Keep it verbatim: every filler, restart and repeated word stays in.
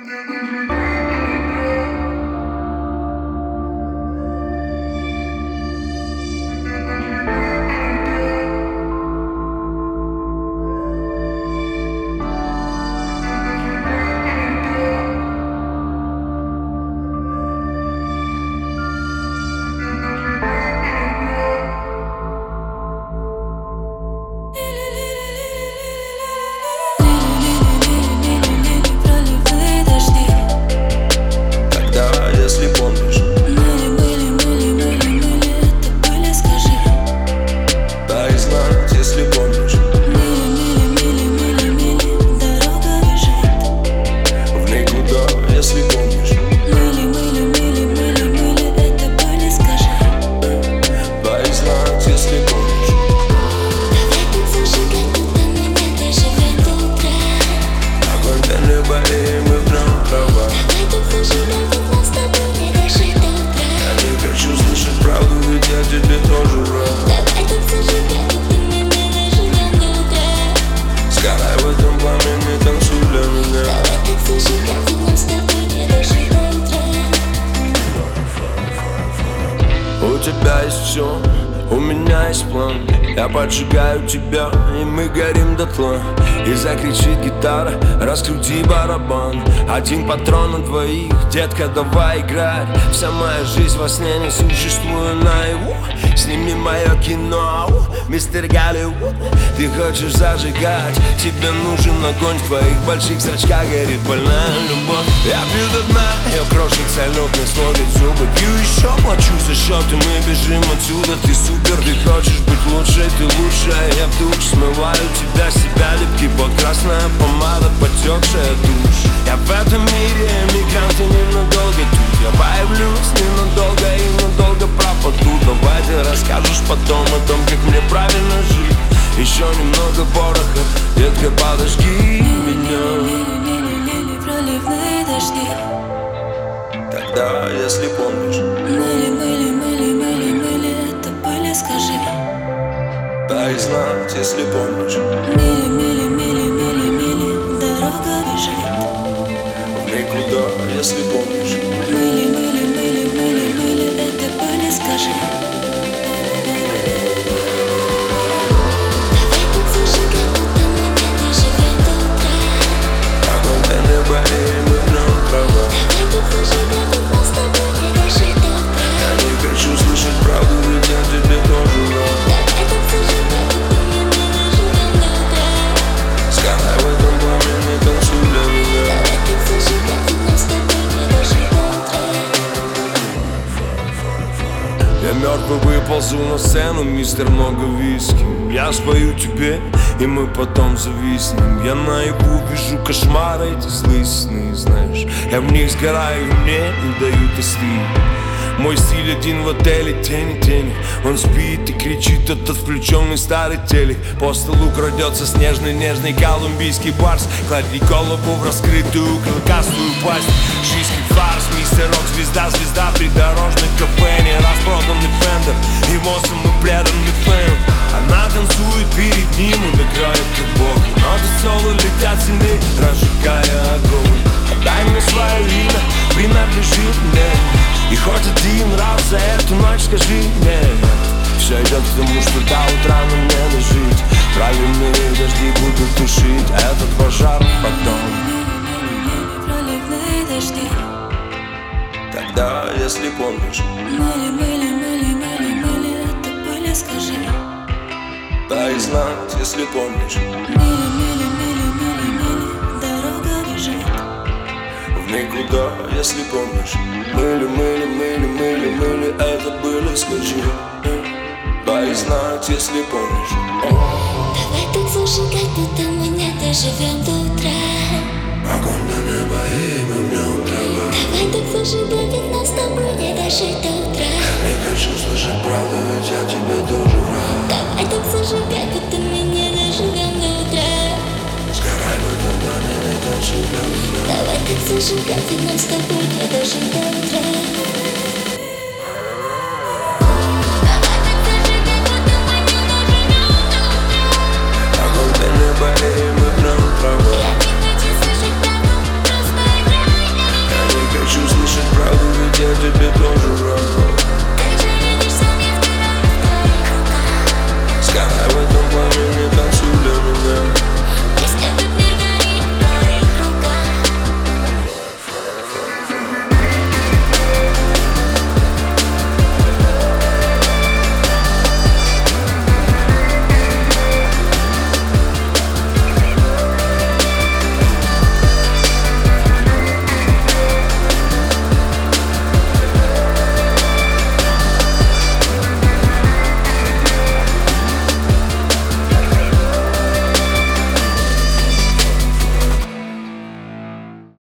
У тебя есть все, у меня есть план. Я поджигаю тебя, и мы горим дотла. И закричит гитара, раскрути барабан. Один патрон на двоих, детка, давай играть. Вся моя жизнь во сне, не существую наяву. Сними мое кино, мистер Голливуд. Ты хочешь зажигать, тебе нужен огонь. В твоих больших зрачках горит больная любовь. Я пью до дна, я крошек салютный сводит зубы. Пью еще, плачу за счет, и мы бежим отсюда. Ты супер, ты хочешь быть лучшей, ты лучшая. Я в душ смываю тебя, себя липкий пот, красная помада, потекшая душ. Я в этом мире эмигрант и ненадолго тут. Я появлюсь ненадолго и надолго пропаду. Давай ты расскажешь потом о том, как мне правильно жить. Еще немного пороха, детка, подожги меня. Мили-мили-мили, проливные дожди. Тогда, если помнишь, Мили-мили-мили-мили-мили, это были, скажи. дай знать, если помнишь. Мили-мили-мили-мили-мили, дорога бежит. Никуда, если помнишь. Мили-мили-мили-мили-мили, это были, скажи. Я мертвый выползу на сцену, мистер много виски. Я спою тебе, и мы потом зависнем. Я наяву вижу кошмары, эти злые сны, знаешь. Я в них сгораю, мне не дают остыть. Мой стиль один в отеле, тени, тени. Он спит и кричит этот включенный старый телек. По столу крадется снежный, нежный колумбийский барс. Клади голову в раскрытую клыкастую пасть. Жизнь фарс, мистер Рок, звезда, звезда придорожных кафе. Не распроданный фендер, его самый преданный фэн. Она танцует перед ним, он играет как бог. Ноты соло летят сильнее, разжигая огонь. Отдай мне свое имя, принадлежит мне. И хоть один раз за эту ночь скажи мне. Все идет к тому, что до утра нам не дожить. Проливные дожди будут тушить этот пожар потом. Проливные дожди. Тогда, если помнишь, Мили-мили-мили-мили-мили, это были, скажи. дай знать, если помнишь. Мили-мили-мили-мили-мили, дорога бежит. В никуда, если помнишь. Мыли, мыли, мыли, мыли, мыли, это были, скажи. Дай знать, если помнишь. Давай так зажигать, будто мы не доживем до утра. Огонь до неба, и мы в нем трава. Давай так зажигать, ведь нас с тобой не дожить до утра. Я не хочу слышать правду, ведь я тебе тоже враг. Давай так зажигать, будто мы не доживем до утра. Сгорай в этом доме, не танцуй для меня. Давай так зажигать, ведь нам с тобой не дожить до утра.